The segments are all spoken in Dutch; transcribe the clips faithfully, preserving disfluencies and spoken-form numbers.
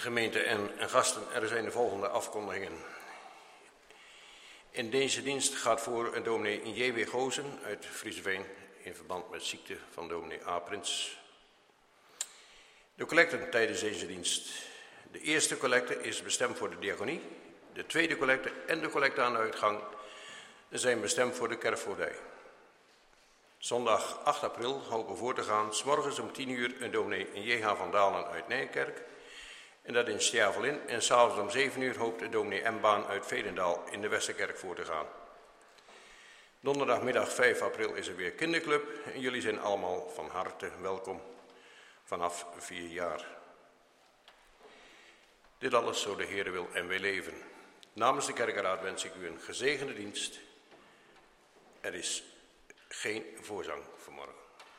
Gemeente en, en gasten, er zijn de volgende afkondigingen. In deze dienst gaat voor dominee J W Gozen uit Frieseveen in verband met ziekte van dominee A. Prins. De collecten tijdens deze dienst. De eerste collecte is bestemd voor de diaconie. De tweede collecte en de collecte aan de uitgang zijn bestemd voor de kerkvoogdij. Zondag acht april hopen voor te gaan, 's morgens om tien uur een dominee J H van Dalen uit Nijkerk. En dat in Stjavelin. En s'avonds om zeven uur hoopt de dominee M. Baan uit Veenendaal in de Westerkerk voor te gaan. Donderdagmiddag vijf april is er weer kinderclub. En jullie zijn allemaal van harte welkom vanaf vier jaar. Dit alles zo de Heere wil en wij leven. Namens de kerkenraad wens ik u een gezegende dienst. Er is geen voorzang vanmorgen.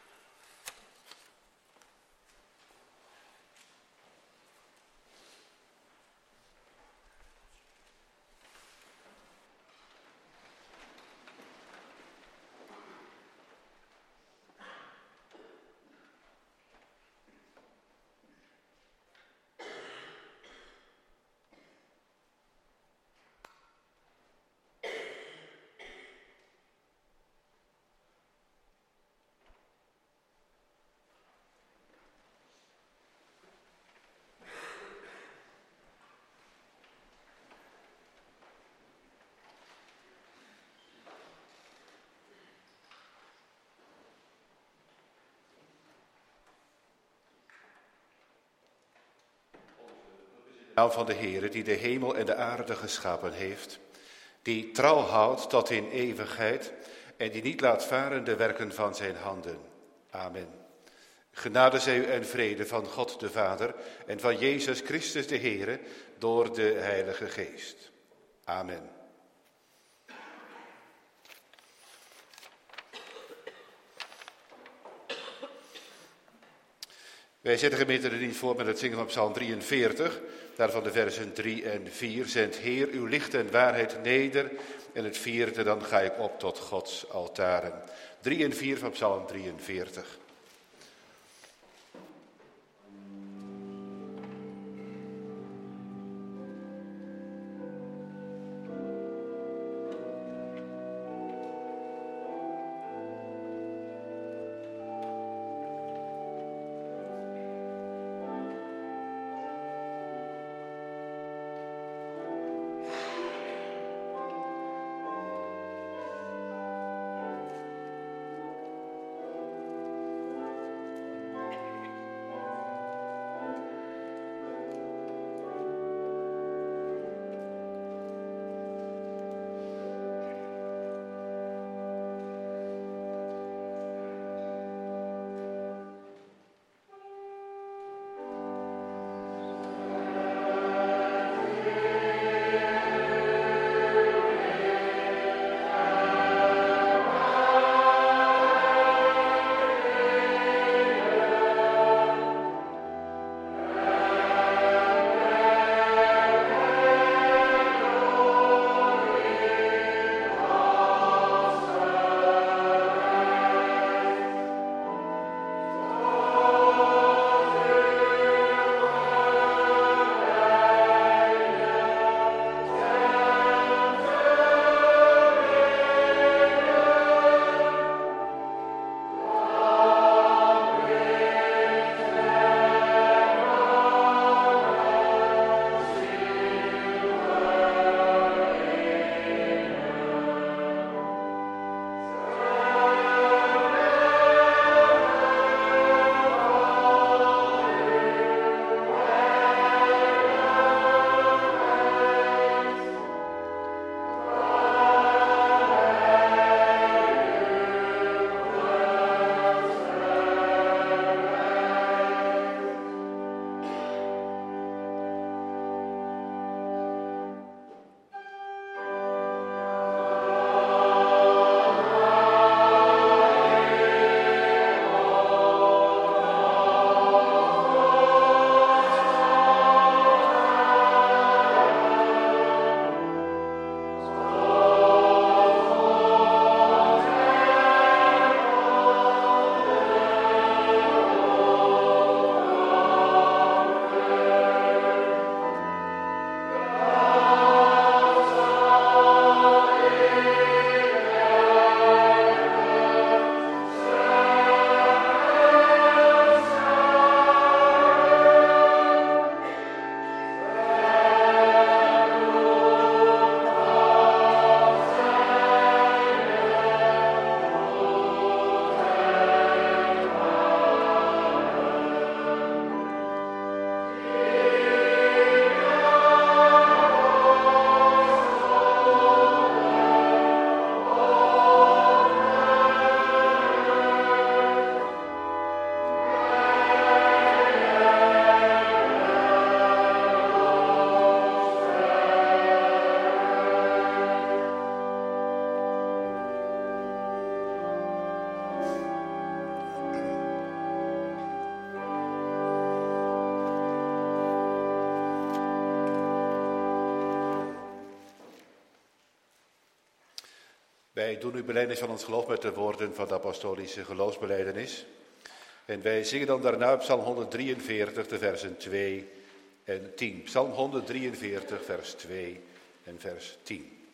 naam van de Heere die de hemel en de aarde geschapen heeft, die trouw houdt tot in eeuwigheid en die niet laat varen de werken van zijn handen. Amen. Genade zij u en vrede van God de Vader en van Jezus Christus de Heere door de Heilige Geest. Amen. Wij zetten gemeente de dienst voor met het zingen van Psalm drieënveertig, daarvan de versen drie en vier. Zend Heer uw licht en waarheid neder. En het vierde, dan ga ik op tot Gods altaren. drie en vier van Psalm drieënveertig. Wij doen uw belijdenis van ons geloof met de woorden van de apostolische geloofsbelijdenis. En wij zingen dan daarna Psalm honderddrieënveertig, de versen twee en tien. Psalm honderddrieënveertig, vers twee en vers tien.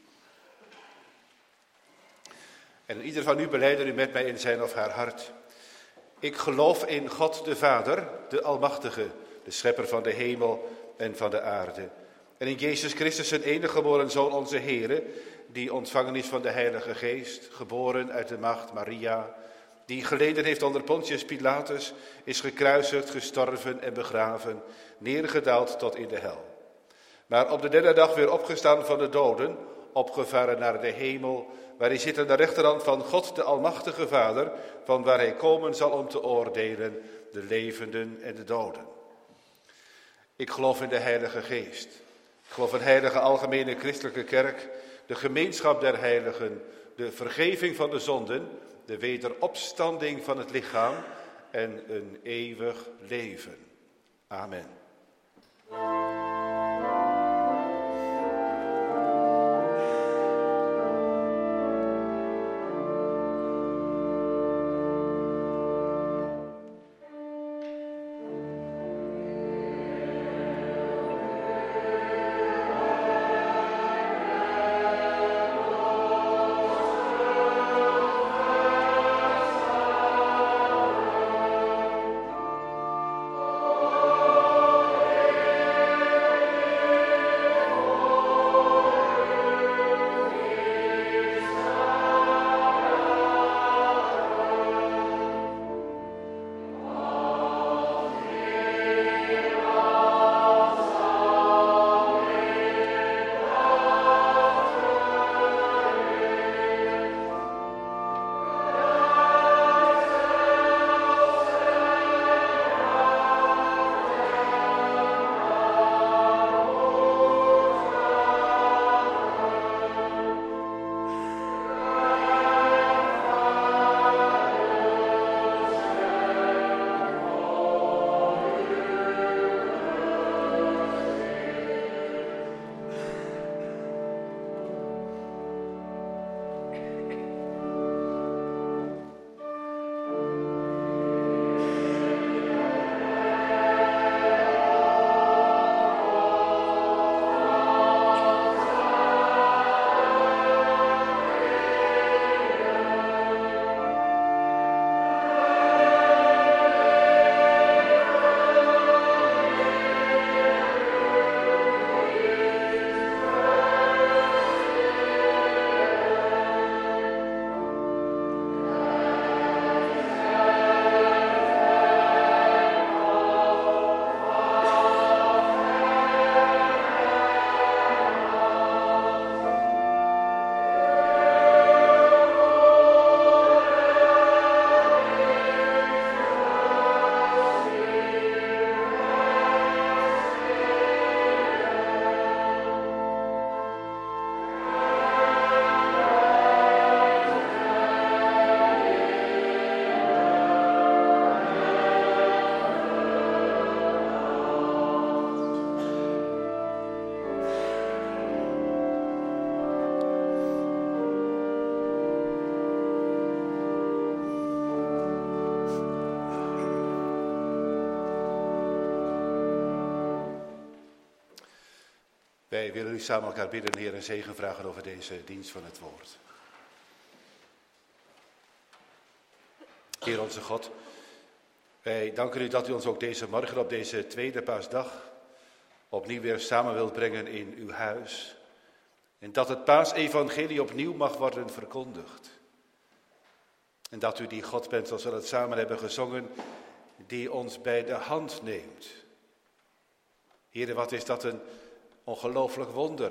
En ieder van u belijdt u met mij in zijn of haar hart. Ik geloof in God de Vader, de Almachtige, de schepper van de hemel en van de aarde. En in Jezus Christus, zijn enige geboren Zoon, onze Heere, die ontvangen is van de Heilige Geest, geboren uit de maagd Maria, die geleden heeft onder Pontius Pilatus, is gekruisigd, gestorven en begraven, neergedaald tot in de hel. Maar op de derde dag weer opgestaan van de doden, opgevaren naar de hemel, waar hij zit aan de rechterhand van God de Almachtige Vader, van waar hij komen zal om te oordelen de levenden en de doden. Ik geloof in de Heilige Geest. Ik geloof in heilige algemene christelijke kerk, de gemeenschap der heiligen, de vergeving van de zonden, de wederopstanding van het lichaam en een eeuwig leven. Amen. Wij willen u samen elkaar bidden, Heer, en zegen vragen over deze dienst van het woord. Heer onze God, wij danken u dat u ons ook deze morgen op deze tweede paasdag opnieuw weer samen wilt brengen in uw huis. En dat het paasevangelie opnieuw mag worden verkondigd. En dat u die God bent, zoals we het samen hebben gezongen, die ons bij de hand neemt. Heer, wat is dat een ongelooflijk wonder.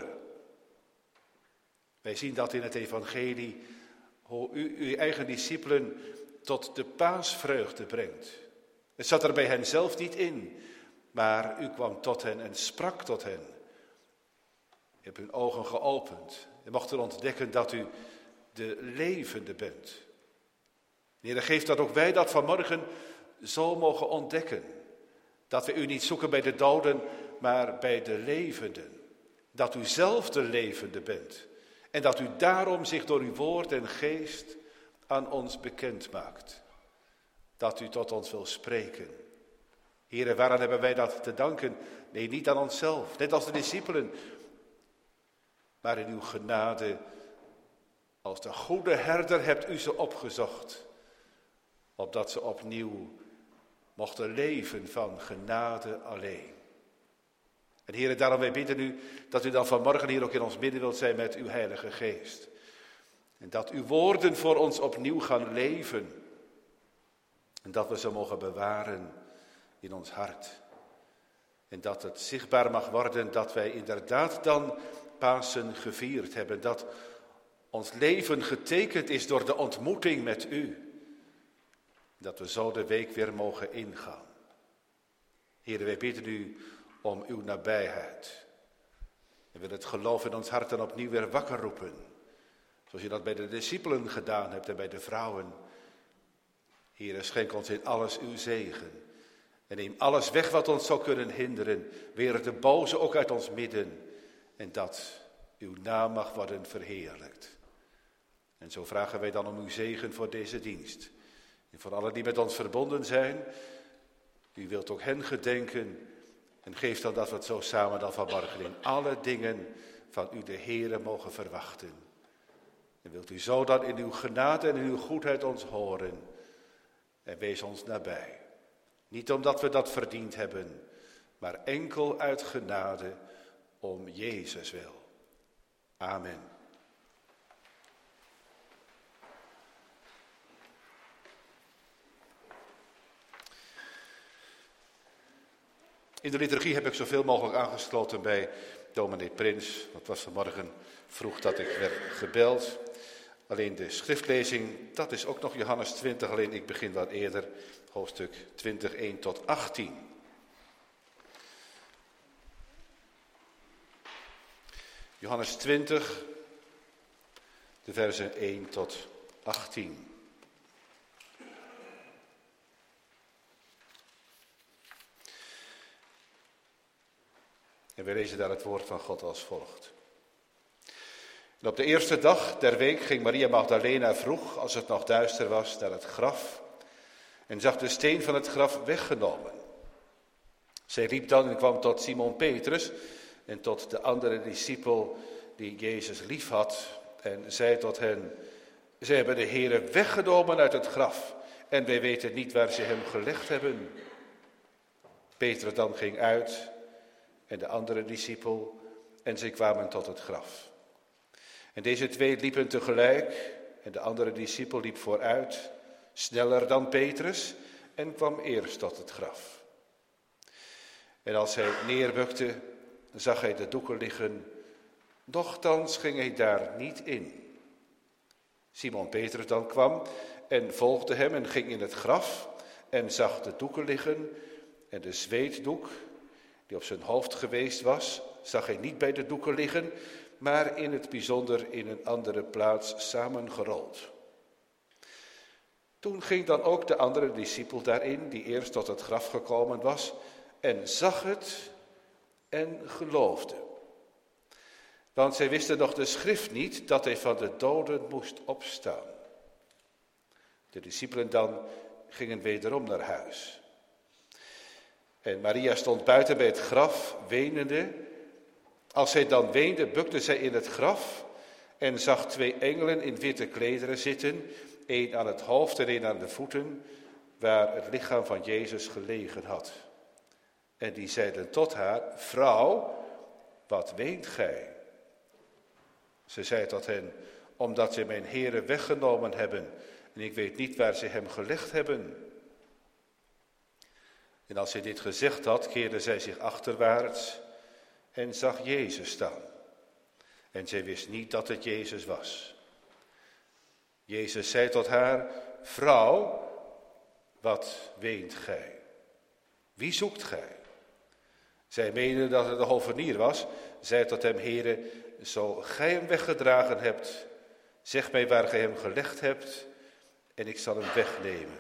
Wij zien dat in het evangelie, hoe u uw eigen discipelen tot de paasvreugde brengt. Het zat er bij hen zelf niet in, maar u kwam tot hen en sprak tot hen. U hebt hun ogen geopend en mochten ontdekken dat u de levende bent. Heer, geef dat ook wij dat vanmorgen zo mogen ontdekken. Dat we u niet zoeken bij de doden, maar bij de levenden. Dat u zelf de levende bent. En dat u daarom zich door uw woord en geest aan ons bekend maakt. Dat u tot ons wil spreken. Here, waaraan hebben wij dat te danken? Nee, niet aan onszelf, net als de discipelen. Maar in uw genade, als de goede herder hebt u ze opgezocht. Opdat ze opnieuw mochten leven van genade alleen. En Heere, daarom wij bidden u dat u dan vanmorgen hier ook in ons midden wilt zijn met uw Heilige Geest. En dat uw woorden voor ons opnieuw gaan leven. En dat we ze mogen bewaren in ons hart. En dat het zichtbaar mag worden dat wij inderdaad dan Pasen gevierd hebben. Dat ons leven getekend is door de ontmoeting met u. Dat we zo de week weer mogen ingaan. Heere, wij bidden u om uw nabijheid. En willen het geloof in ons hart dan opnieuw weer wakker roepen. Zoals je dat bij de discipelen gedaan hebt en bij de vrouwen. Heere, schenk ons in alles uw zegen. En neem alles weg wat ons zou kunnen hinderen. Weer de boze ook uit ons midden. En dat uw naam mag worden verheerlijkt. En zo vragen wij dan om uw zegen voor deze dienst. En voor allen die met ons verbonden zijn. U wilt ook hen gedenken. En geef dan dat we het zo samen dan vanmorgen in alle dingen van u de Heere mogen verwachten. En wilt u zo dan in uw genade en in uw goedheid ons horen. En wees ons nabij. Niet omdat we dat verdiend hebben, maar enkel uit genade om Jezus wil. Amen. In de liturgie heb ik zoveel mogelijk aangesloten bij dominee Prins. Het was vanmorgen vroeg dat ik werd gebeld. Alleen de schriftlezing, dat is ook nog Johannes twintig, alleen ik begin wat eerder. Hoofdstuk twintig, één tot achttien. Johannes twintig, de versen één tot achttien. En we lezen daar het woord van God als volgt. En op de eerste dag der week ging Maria Magdalena vroeg, als het nog duister was, naar het graf en zag de steen van het graf weggenomen. Zij riep dan en kwam tot Simon Petrus en tot de andere discipel die Jezus lief had en zei tot hen: zij hebben de Heere weggenomen uit het graf en wij weten niet waar ze hem gelegd hebben. Petrus dan ging uit en de andere discipel en zij kwamen tot het graf. En deze twee liepen tegelijk en de andere discipel liep vooruit, sneller dan Petrus en kwam eerst tot het graf. En als hij neerbukte, zag hij de doeken liggen, nochtans ging hij daar niet in. Simon Petrus dan kwam en volgde hem en ging in het graf en zag de doeken liggen en de zweetdoek die op zijn hoofd geweest was, zag hij niet bij de doeken liggen, maar in het bijzonder in een andere plaats samengerold. Toen ging dan ook de andere discipel daarin, die eerst tot het graf gekomen was, en zag het en geloofde. Want zij wisten nog de schrift niet, dat hij van de doden moest opstaan. De discipelen dan gingen wederom naar huis. En Maria stond buiten bij het graf, wenende. Als zij dan weende, bukte zij in het graf en zag twee engelen in witte klederen zitten, één aan het hoofd en één aan de voeten, waar het lichaam van Jezus gelegen had. En die zeiden tot haar: vrouw, wat weent gij? Ze zei tot hen: omdat zij mijn Heere weggenomen hebben en ik weet niet waar ze hem gelegd hebben. En als zij dit gezegd had, keerde zij zich achterwaarts en zag Jezus staan. En zij wist niet dat het Jezus was. Jezus zei tot haar: vrouw, wat weent gij? Wie zoekt gij? Zij meende dat het de hovenier was, zei tot hem: Heere, zo gij hem weggedragen hebt, zeg mij waar gij hem gelegd hebt en ik zal hem wegnemen.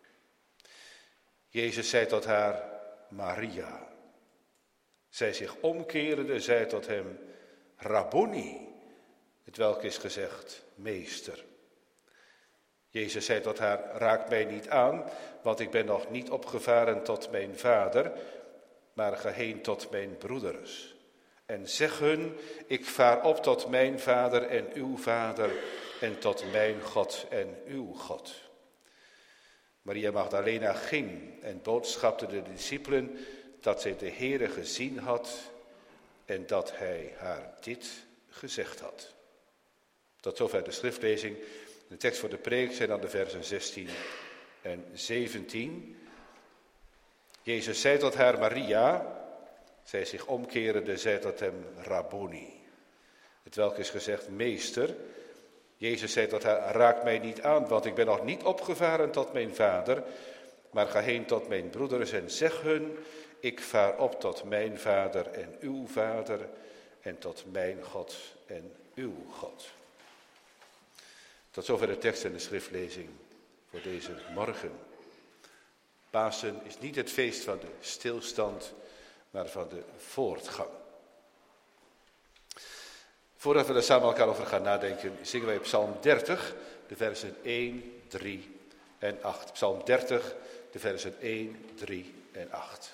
Jezus zei tot haar: Maria. Zij zich omkerende, zei tot hem: Rabboni. hetwelk is gezegd, meester. Jezus zei tot haar, raak mij niet aan, want ik ben nog niet opgevaren tot mijn vader, maar ga heen tot mijn broeders. En zeg hun, ik vaar op tot mijn vader en uw vader, en tot mijn God en uw God. Maria Magdalena ging en boodschapte de discipelen dat zij de Heere gezien had en dat hij haar dit gezegd had. Tot zover de schriftlezing. De tekst voor de preek zijn dan de versen zestien en zeventien. Jezus zei tot haar, Maria. Zij zich omkerende, zei tot hem, Rabboni. Hetwelk is gezegd, meester. Jezus zei tot haar, raak mij niet aan, want ik ben nog niet opgevaren tot mijn vader, maar ga heen tot mijn broeders en zeg hun, ik vaar op tot mijn vader en uw vader, en tot mijn God en uw God. Tot zover de tekst en de schriftlezing voor deze morgen. Pasen is niet het feest van de stilstand, maar van de voortgang. Voordat we er samen elkaar over gaan nadenken, zingen wij Psalm dertig, de versen één, drie en acht. Psalm dertig, de versen één, drie en acht.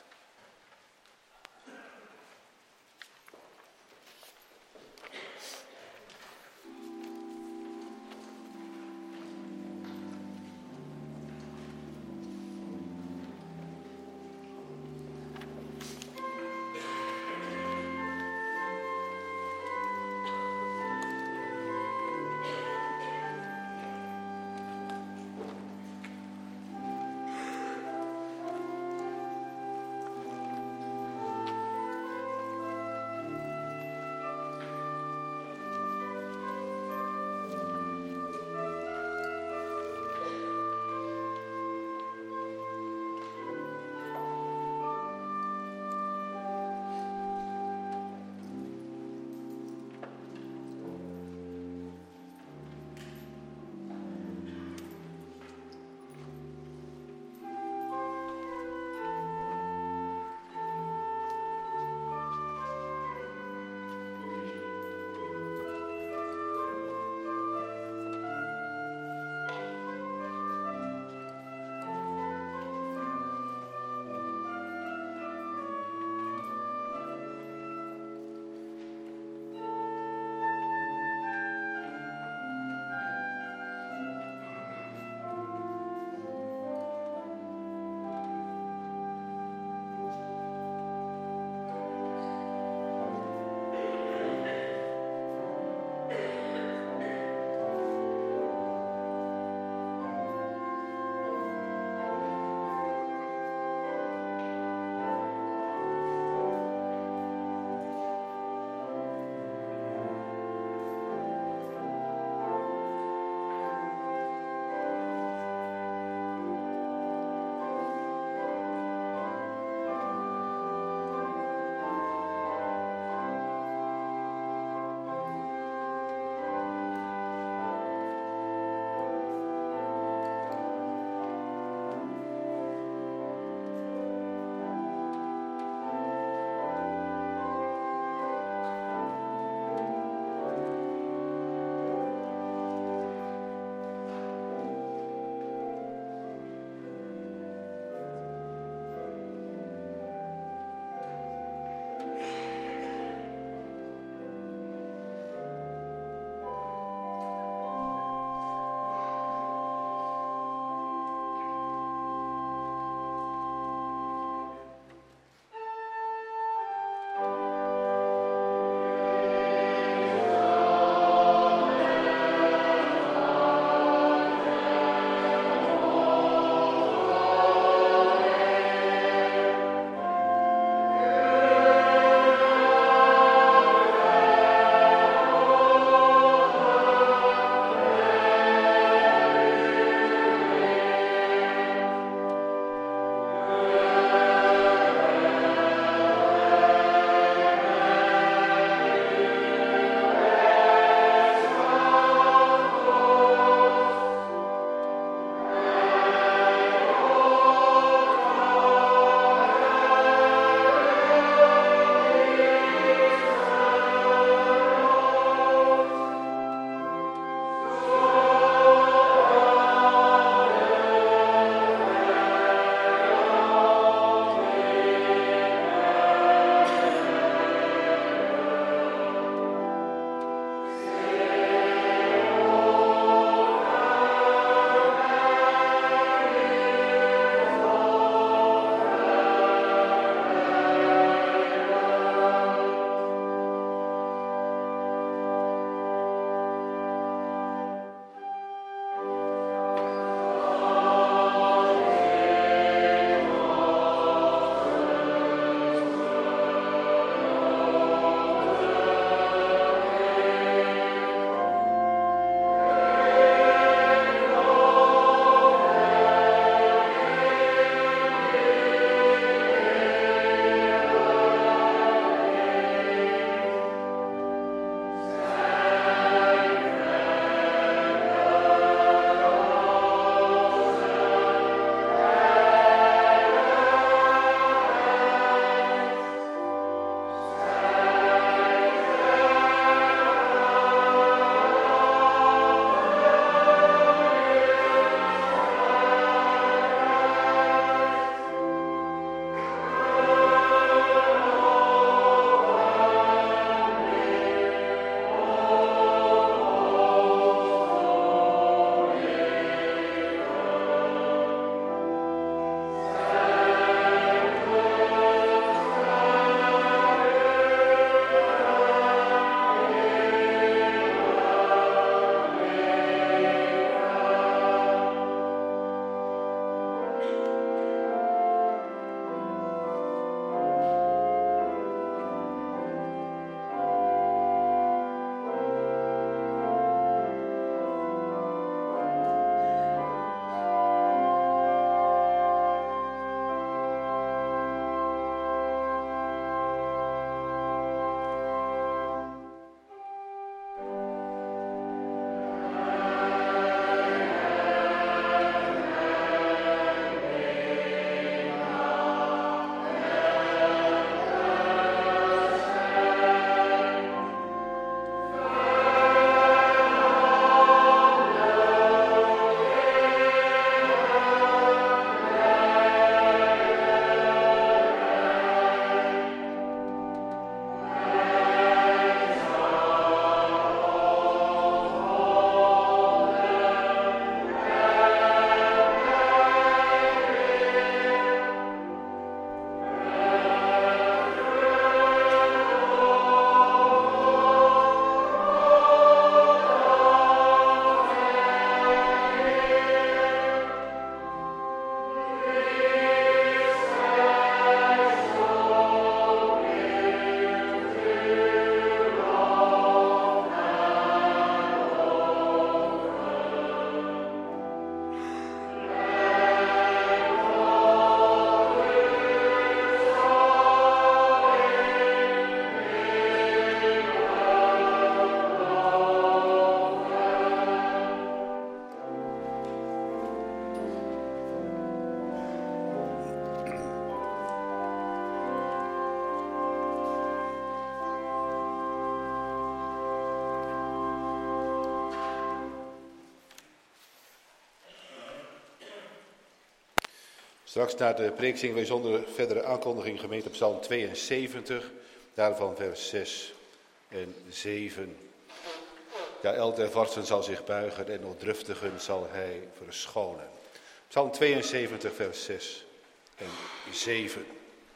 Straks na de preek zingen wij zonder verdere aankondiging gemeente Psalm tweeënzeventig, daarvan vers zes en zeven. Ja, elk der vorsten zal zich buigen en onddruftigen zal hij verschonen. Psalm tweeënzeventig, vers zes en zeven.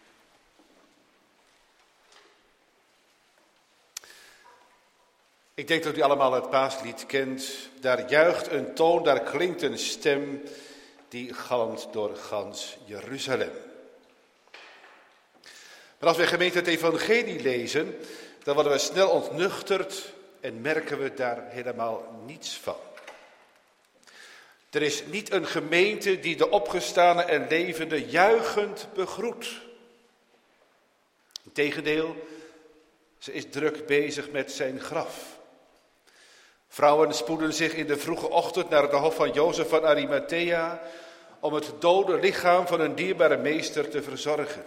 Ik denk dat u allemaal het paaslied kent. Daar juicht een toon, daar klinkt een stem, die galmt door gans Jeruzalem. Maar als we gemeente het evangelie lezen, dan worden we snel ontnuchterd en merken we daar helemaal niets van. Er is niet een gemeente die de opgestane en levende juichend begroet. Integendeel, ze is druk bezig met zijn graf. Vrouwen spoeden zich in de vroege ochtend naar het hof van Jozef van Arimathea om het dode lichaam van een dierbare meester te verzorgen.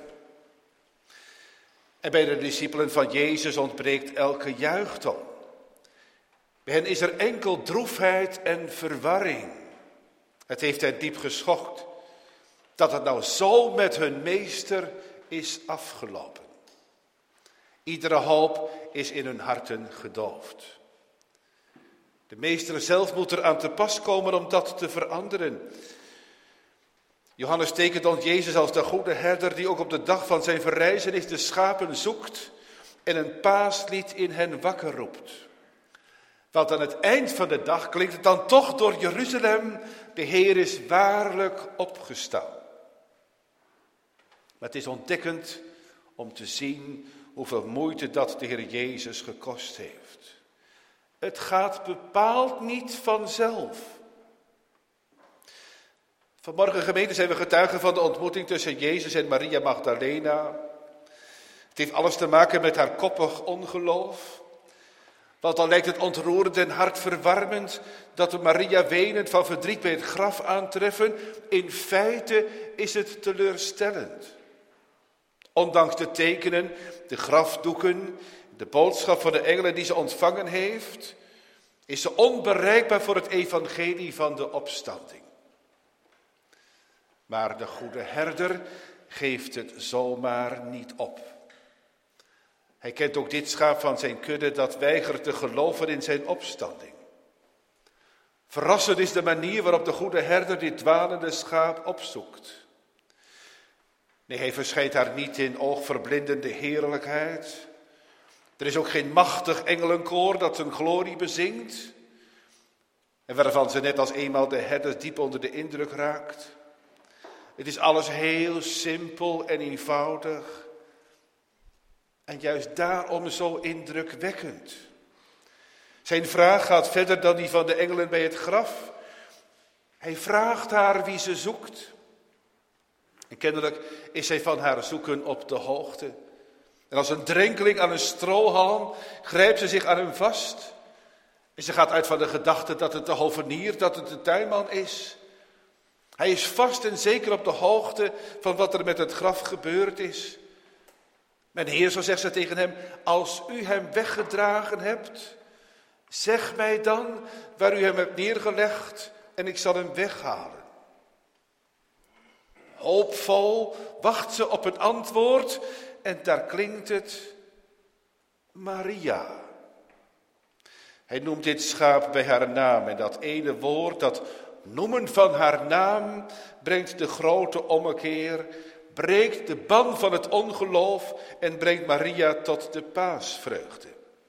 En bij de discipelen van Jezus ontbreekt elke juichtoon. Bij hen is er enkel droefheid en verwarring. Het heeft hen diep geschokt dat het nou zo met hun meester is afgelopen. Iedere hoop is in hun harten gedoofd. De meester zelf moet er aan te pas komen om dat te veranderen. Johannes tekent ons Jezus als de goede herder die ook op de dag van zijn verrijzenis de schapen zoekt en een paaslied in hen wakker roept. Want aan het eind van de dag klinkt het dan toch door Jeruzalem: de Heer is waarlijk opgestaan. Maar het is ontdekkend om te zien hoeveel moeite dat de Heer Jezus gekost heeft. Het gaat bepaald niet vanzelf. Vanmorgen gemeente zijn we getuigen van de ontmoeting tussen Jezus en Maria Magdalena. Het heeft alles te maken met haar koppig ongeloof. Want dan lijkt het ontroerend en hartverwarmend dat we Maria wenend van verdriet bij het graf aantreffen. In feite is het teleurstellend. Ondanks de tekenen, de grafdoeken, de boodschap van de engelen die ze ontvangen heeft, is ze onbereikbaar voor het evangelie van de opstanding. Maar de goede herder geeft het zomaar niet op. Hij kent ook dit schaap van zijn kudde dat weigert te geloven in zijn opstanding. Verrassend is de manier waarop de goede herder dit dwalende schaap opzoekt. Nee, hij verschijnt haar niet in oogverblindende heerlijkheid. Er is ook geen machtig engelenkoor dat zijn glorie bezingt en waarvan ze net als eenmaal de herder diep onder de indruk raakt. Het is alles heel simpel en eenvoudig en juist daarom zo indrukwekkend. Zijn vraag gaat verder dan die van de engelen bij het graf. Hij vraagt haar wie ze zoekt. En kennelijk is zij van haar zoeken op de hoogte. En als een drenkeling aan een strohalm grijpt ze zich aan hem vast. En ze gaat uit van de gedachte dat het de hovenier, dat het de tuinman is. Hij is vast en zeker op de hoogte van wat er met het graf gebeurd is. Mijn Heer, zo zegt ze tegen hem, als u hem weggedragen hebt, zeg mij dan waar u hem hebt neergelegd en ik zal hem weghalen. Hoopvol wacht ze op een antwoord en daar klinkt het: Maria. Hij noemt dit schaap bij haar naam en dat ene woord, dat noemen van haar naam, brengt de grote ommekeer, breekt de ban van het ongeloof en brengt Maria tot de paasvreugde.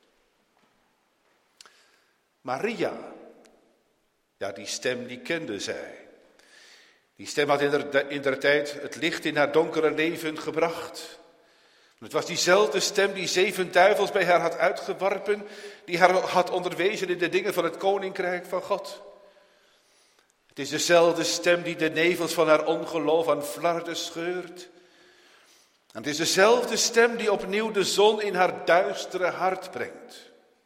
Maria, ja, die stem die kende zij. Die stem had in der tijd het licht in haar donkere leven gebracht. Het was diezelfde stem die zeven duivels bij haar had uitgeworpen, die haar had onderwezen in de dingen van het koninkrijk van God. Het is dezelfde stem die de nevels van haar ongeloof aan flarden scheurt. En het is dezelfde stem die opnieuw de zon in haar duistere hart brengt.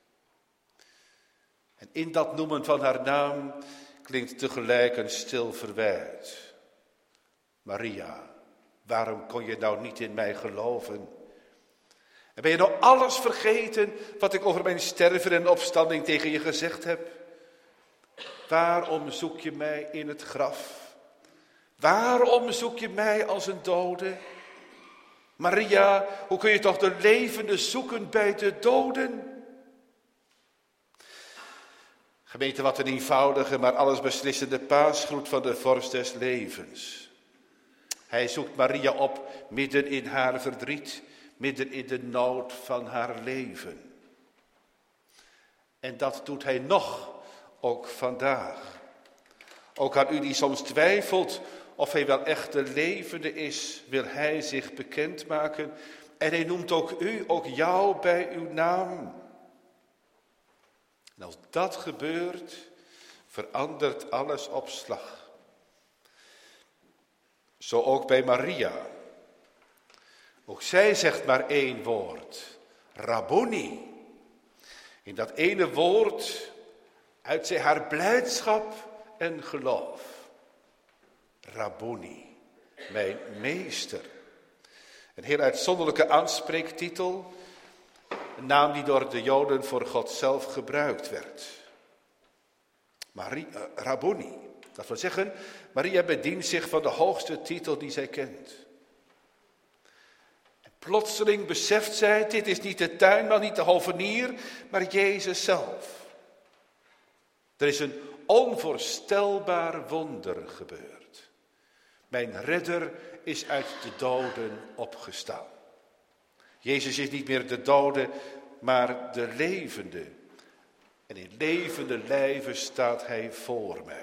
En in dat noemen van haar naam klinkt tegelijk een stil verwijt. Maria, waarom kon je nou niet in mij geloven? En ben je nou alles vergeten wat ik over mijn sterven en opstanding tegen je gezegd heb? Waarom zoek je mij in het graf? Waarom zoek je mij als een dode? Maria, hoe kun je toch de levende zoeken bij de doden? Gemeente, wat een eenvoudige, maar allesbeslissende paasgroet van de vorst des levens. Hij zoekt Maria op midden in haar verdriet, midden in de nood van haar leven. En dat doet hij nog, ook vandaag. Ook aan u die soms twijfelt of hij wel echt de levende is, wil hij zich bekendmaken. En hij noemt ook u, ook jou bij uw naam. En als dat gebeurt, verandert alles op slag. Zo ook bij Maria. Ook zij zegt maar één woord, Rabboni. In dat ene woord uit zij haar blijdschap en geloof. Rabboni, mijn meester. Een heel uitzonderlijke aanspreektitel. Een naam die door de Joden voor God zelf gebruikt werd. Maria, uh, Rabboni. Dat wil zeggen, Maria bedient zich van de hoogste titel die zij kent. En plotseling beseft zij, dit is niet de tuinman, niet de hovenier, maar Jezus zelf. Er is een onvoorstelbaar wonder gebeurd. Mijn redder is uit de doden opgestaan. Jezus is niet meer de dode, maar de levende. En in levende lijven staat hij voor mij.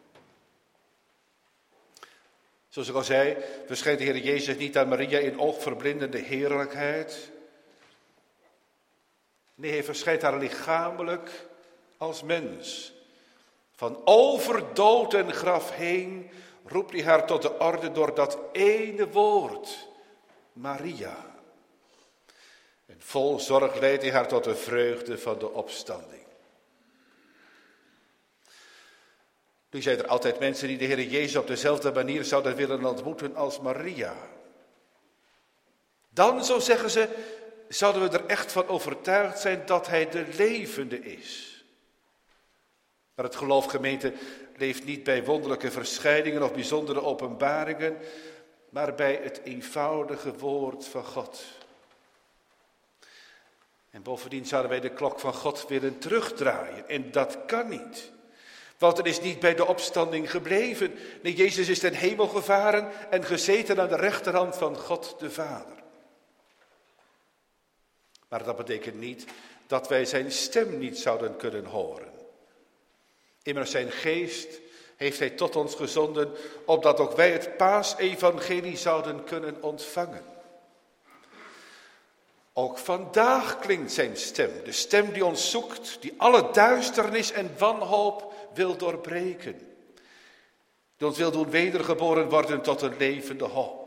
Zoals ik al zei, verschijnt de Heer Jezus niet aan Maria in oogverblindende heerlijkheid. Nee, hij verschijnt haar lichamelijk als mens. Van over dood en graf heen roept hij haar tot de orde door dat ene woord, Maria. En vol zorg leidt hij haar tot de vreugde van de opstanding. Nu zijn er altijd mensen die de Heer Jezus op dezelfde manier zouden willen ontmoeten als Maria. Dan, zo zeggen ze, zouden we er echt van overtuigd zijn dat hij de levende is. Maar het geloof, gemeente, leeft niet bij wonderlijke verschijningen of bijzondere openbaringen, maar bij het eenvoudige woord van God. En bovendien zouden wij de klok van God willen terugdraaien. En dat kan niet. Want het is niet bij de opstanding gebleven. Nee, Jezus is ten hemel gevaren en gezeten aan de rechterhand van God de Vader. Maar dat betekent niet dat wij zijn stem niet zouden kunnen horen. Immers zijn geest heeft hij tot ons gezonden, opdat ook wij het paasevangelie zouden kunnen ontvangen. Ook vandaag klinkt zijn stem, de stem die ons zoekt, die alle duisternis en wanhoop wil doorbreken. Die ons wil doen wedergeboren worden tot een levende hoop.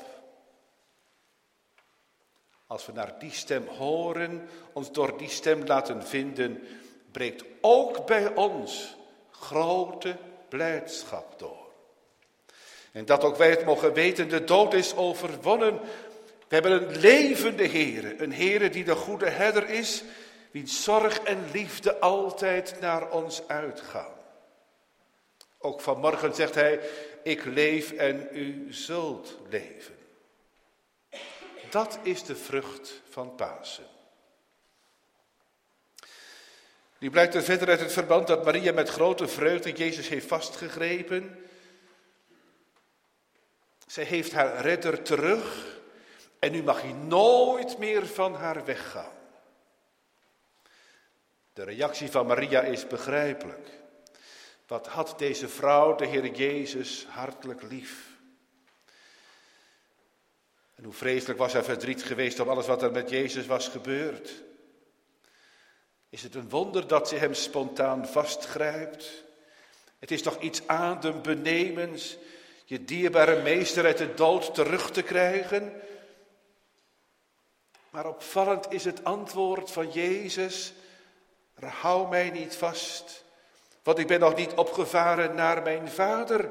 Als we naar die stem horen, ons door die stem laten vinden, breekt ook bij ons grote blijdschap door. En dat ook wij het mogen weten, de dood is overwonnen. We hebben een levende Heere, een Heere die de goede herder is, wiens zorg en liefde altijd naar ons uitgaan. Ook vanmorgen zegt hij, ik leef en u zult leven. Dat is de vrucht van Pasen. Nu blijkt er verder uit het verband dat Maria met grote vreugde Jezus heeft vastgegrepen. Zij heeft haar redder terug en nu mag hij nooit meer van haar weggaan. De reactie van Maria is begrijpelijk. Wat had deze vrouw de Heer Jezus hartelijk lief. En hoe vreselijk was haar verdriet geweest om alles wat er met Jezus was gebeurd. Is het een wonder dat ze hem spontaan vastgrijpt? Het is toch iets adembenemends, je dierbare meester uit de dood terug te krijgen? Maar opvallend is het antwoord van Jezus, hou mij niet vast, want ik ben nog niet opgevaren naar mijn Vader.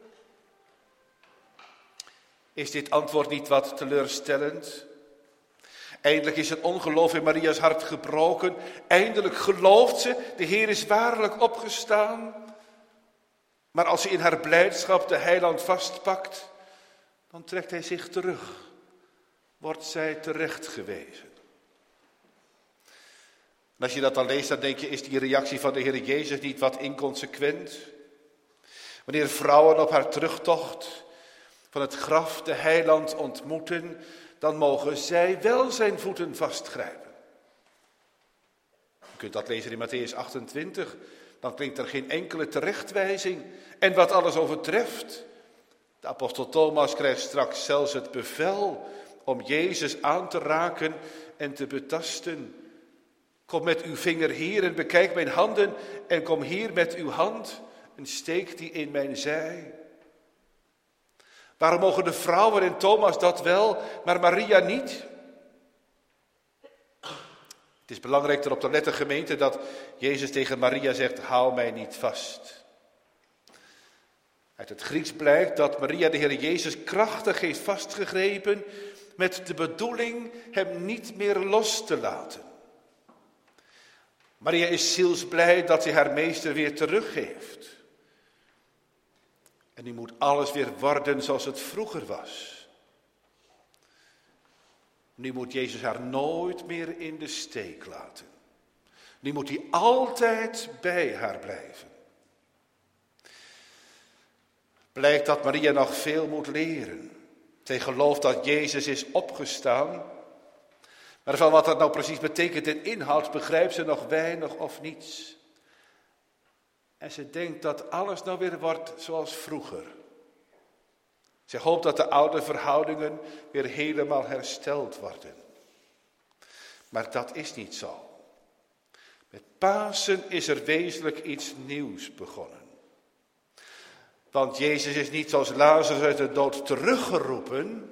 Is dit antwoord niet wat teleurstellend? Eindelijk is het ongeloof in Maria's hart gebroken. Eindelijk gelooft ze, de Heer is waarlijk opgestaan. Maar als ze in haar blijdschap de heiland vastpakt, dan trekt hij zich terug. Wordt zij terechtgewezen. En als je dat dan leest, dan denk je, is die reactie van de Heer Jezus niet wat inconsequent? Wanneer vrouwen op haar terugtocht van het graf de heiland ontmoeten, dan mogen zij wel zijn voeten vastgrijpen. Je kunt dat lezen in Mattheüs achtentwintig, dan klinkt er geen enkele terechtwijzing. En wat alles overtreft, de apostel Thomas krijgt straks zelfs het bevel om Jezus aan te raken en te betasten. Kom met uw vinger hier en bekijk mijn handen en kom hier met uw hand en steek die in mijn zij. Waarom mogen de vrouwen en Thomas dat wel, maar Maria niet? Het is belangrijk op de lettergemeente dat Jezus tegen Maria zegt, hou mij niet vast. Uit het Grieks blijkt dat Maria de Heer Jezus krachtig heeft vastgegrepen met de bedoeling hem niet meer los te laten. Maria is zielsblij dat ze haar meester weer terug heeft. En nu moet alles weer worden zoals het vroeger was. Nu moet Jezus haar nooit meer in de steek laten. Nu moet hij altijd bij haar blijven. Blijkt dat Maria nog veel moet leren. Zij gelooft dat Jezus is opgestaan. Maar van wat dat nou precies betekent en inhoudt, begrijpt ze nog weinig of niets. En ze denkt dat alles nou weer wordt zoals vroeger. Ze hoopt dat de oude verhoudingen weer helemaal hersteld worden. Maar dat is niet zo. Met Pasen is er wezenlijk iets nieuws begonnen. Want Jezus is niet zoals Lazarus uit de dood teruggeroepen.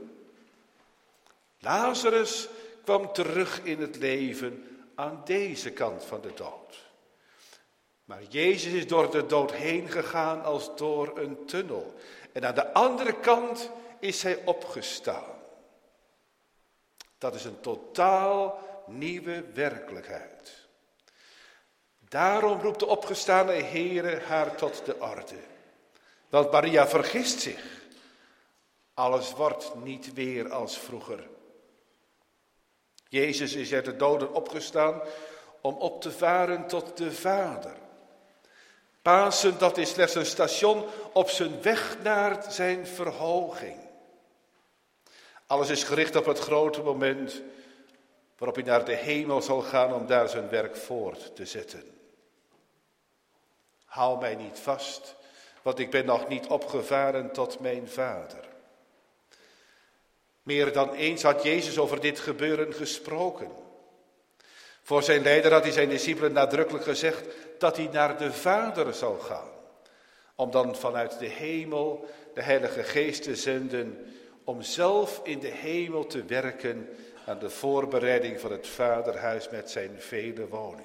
Lazarus kwam terug in het leven aan deze kant van de dood. Maar Jezus is door de dood heen gegaan als door een tunnel. En aan de andere kant is hij opgestaan. Dat is een totaal nieuwe werkelijkheid. Daarom roept de opgestane Heere haar tot de orde. Want Maria vergist zich. Alles wordt niet weer als vroeger. Jezus is uit de doden opgestaan om op te varen tot de Vader. Pasen, dat is slechts een station op zijn weg naar zijn verhoging. Alles is gericht op het grote moment waarop hij naar de hemel zal gaan om daar zijn werk voort te zetten. Hou mij niet vast, want ik ben nog niet opgevaren tot mijn Vader. Meer dan eens had Jezus over dit gebeuren gesproken. Voor zijn leider had hij zijn discipelen nadrukkelijk gezegd dat hij naar de Vader zal gaan. Om dan vanuit de hemel de Heilige Geest te zenden om zelf in de hemel te werken aan de voorbereiding van het Vaderhuis met zijn vele woningen.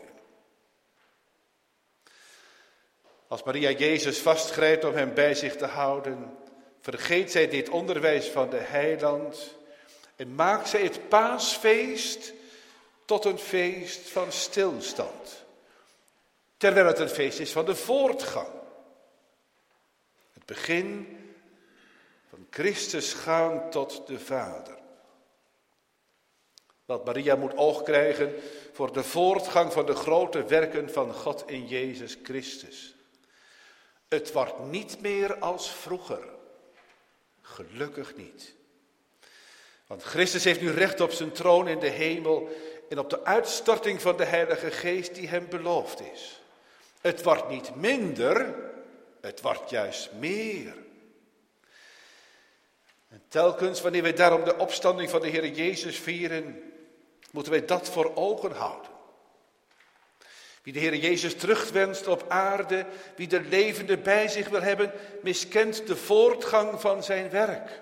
Als Maria Jezus vastgrijpt om hem bij zich te houden, vergeet zij dit onderwijs van de heiland en maakt zij het paasfeest tot een feest van stilstand. Terwijl het een feest is van de voortgang. Het begin van Christus gaan tot de Vader. Want Maria moet oog krijgen voor de voortgang van de grote werken van God in Jezus Christus. Het wordt niet meer als vroeger. Gelukkig niet. Want Christus heeft nu recht op zijn troon in de hemel en op de uitstorting van de Heilige Geest die hem beloofd is. Het wordt niet minder, het wordt juist meer. En telkens wanneer wij daarom de opstanding van de Heer Jezus vieren, moeten wij dat voor ogen houden. Wie de Heer Jezus terugwenst op aarde, wie de levende bij zich wil hebben, miskent de voortgang van zijn werk.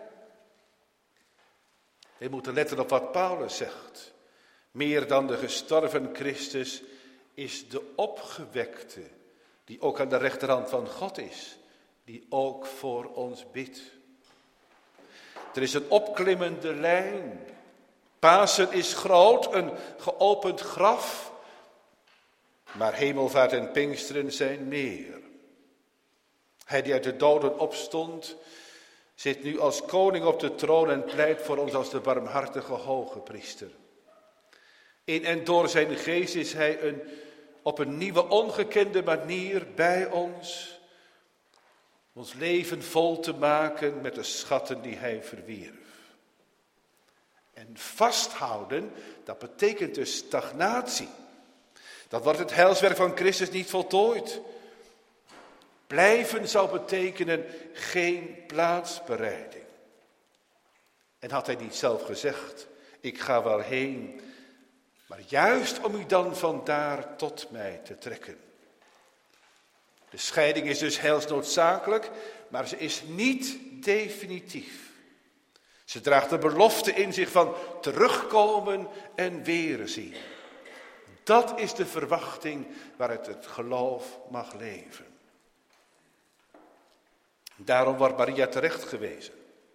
Wij moeten letten op wat Paulus zegt. Meer dan de gestorven Christus is de opgewekte, die ook aan de rechterhand van God is, die ook voor ons bidt. Er is een opklimmende lijn. Pasen is groot, een geopend graf, maar hemelvaart en Pinksteren zijn meer. Hij die uit de doden opstond, zit nu als koning op de troon en pleit voor ons als de barmhartige hoge priester. In en door zijn geest is hij een, op een nieuwe ongekende manier bij ons, ons leven vol te maken met de schatten die hij verwierf. En vasthouden, dat betekent dus stagnatie. Dat wordt het heilswerk van Christus niet voltooid. Blijven zou betekenen geen plaatsbereiding. En had hij niet zelf gezegd, ik ga wel heen, maar juist om u dan vandaar tot mij te trekken. De scheiding is dus heilsnoodzakelijk, maar ze is niet definitief. Ze draagt de belofte in zich van terugkomen en weerzien. Dat is de verwachting waaruit het geloof mag leven. Daarom wordt Maria terecht gewezen.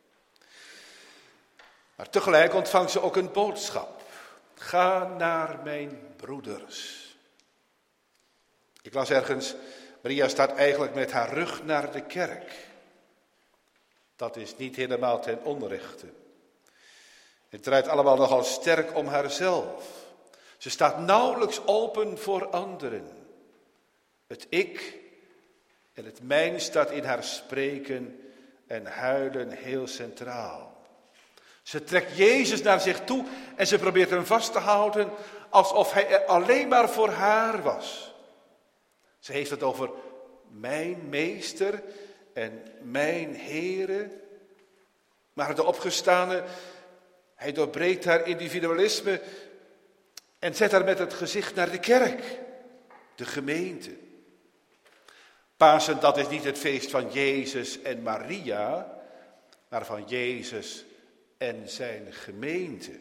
Maar tegelijk ontvangt ze ook een boodschap. Ga naar mijn broeders. Ik las ergens, Maria staat eigenlijk met haar rug naar de kerk. Dat is niet helemaal ten onrechte. Het draait allemaal nogal sterk om haarzelf. Ze staat nauwelijks open voor anderen. Het ik en het mijn staat in haar spreken en huilen heel centraal. Ze trekt Jezus naar zich toe en ze probeert hem vast te houden alsof hij er alleen maar voor haar was. Ze heeft het over mijn meester en mijn Heere. Maar de opgestane, hij doorbreekt haar individualisme en zet haar met het gezicht naar de kerk, de gemeente. Pasen, dat is niet het feest van Jezus en Maria, maar van Jezus en zijn gemeente.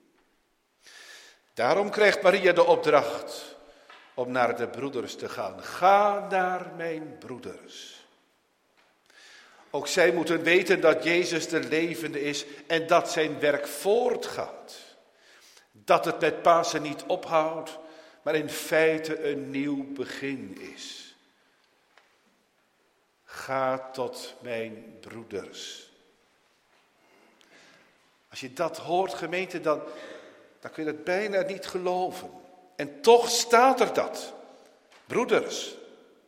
Daarom krijgt Maria de opdracht om naar de broeders te gaan. Ga naar mijn broeders. Ook zij moeten weten dat Jezus de levende is en dat zijn werk voortgaat. Dat het met Pasen niet ophoudt, maar in feite een nieuw begin is. Ga tot mijn broeders. Als je dat hoort, gemeente, dan, dan kun je het bijna niet geloven. En toch staat er dat. Broeders.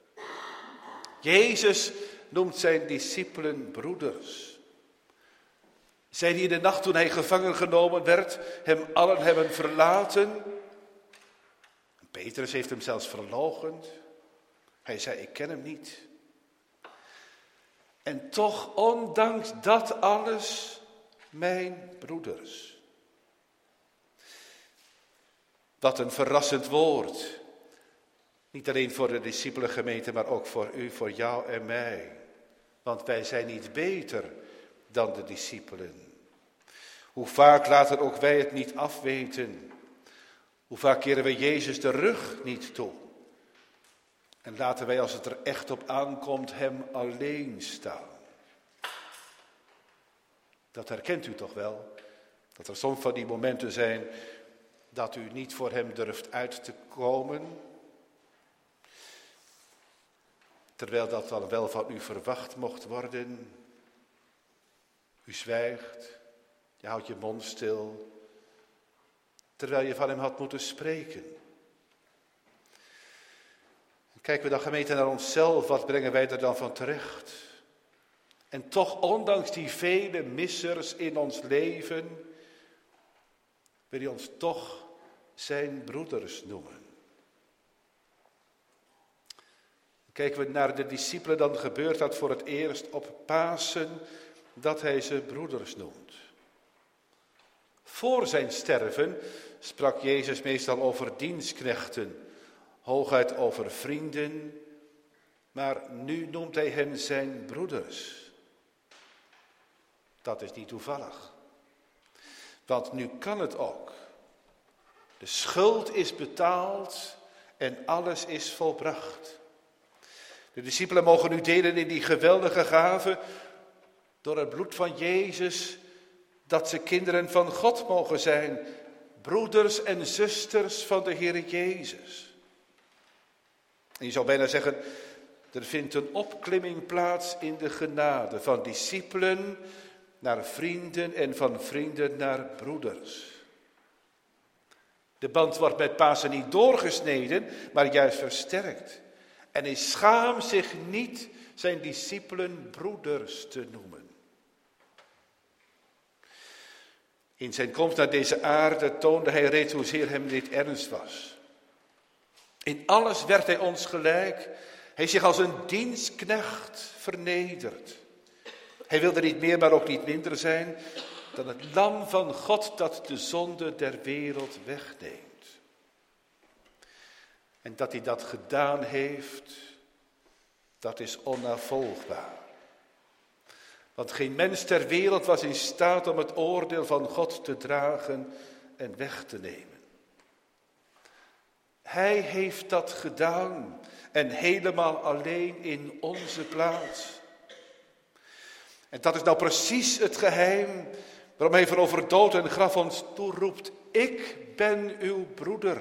Jezus noemt zijn discipelen broeders. Zij die in de nacht toen hij gevangen genomen werd, hem allen hebben verlaten. Petrus heeft hem zelfs verloochend. Hij zei, ik ken hem niet. En toch, ondanks dat alles, mijn broeders. Wat een verrassend woord. Niet alleen voor de discipelengemeente, maar ook voor u, voor jou en mij. Want wij zijn niet beter dan de discipelen. Hoe vaak laten ook wij het niet afweten. Hoe vaak keren we Jezus de rug niet toe. En laten wij, als het er echt op aankomt, hem alleen staan. Dat herkent u toch wel? Dat er soms van die momenten zijn dat u niet voor hem durft uit te komen. Terwijl dat dan wel van u verwacht mocht worden. U zwijgt, je houdt je mond stil. Terwijl je van hem had moeten spreken. Kijken we dan, gemeente, naar onszelf, wat brengen wij er dan van terecht? En toch, ondanks die vele missers in ons leven, wil hij ons toch zijn broeders noemen. Kijken we naar de discipelen, dan gebeurt dat voor het eerst op Pasen, dat hij ze broeders noemt. Voor zijn sterven sprak Jezus meestal over dienstknechten, hooguit over vrienden, maar nu noemt hij hen zijn broeders. Dat is niet toevallig. Want nu kan het ook. De schuld is betaald en alles is volbracht. De discipelen mogen nu delen in die geweldige gave door het bloed van Jezus, dat ze kinderen van God mogen zijn, broeders en zusters van de Heer Jezus. En je zou bijna zeggen, Er vindt een opklimming plaats in de genade, van discipelen naar vrienden en van vrienden naar broeders. De band wordt met Pasen niet doorgesneden, maar juist versterkt. En hij schaamt zich niet zijn discipelen broeders te noemen. In zijn komst naar deze aarde toonde hij reeds hoezeer hem dit ernst was. In alles werd hij ons gelijk. Hij zich als een dienstknecht vernederd. Hij wilde niet meer, maar ook niet minder zijn dan het lam van God dat de zonde der wereld wegneemt. En dat hij dat gedaan heeft, dat is onnavolgbaar. Want geen mens ter wereld was in staat om het oordeel van God te dragen en weg te nemen. Hij heeft dat gedaan en helemaal alleen in onze plaats. En dat is nou precies het geheim waarom hij van over dood en graf ons toeroept. Ik ben uw broeder.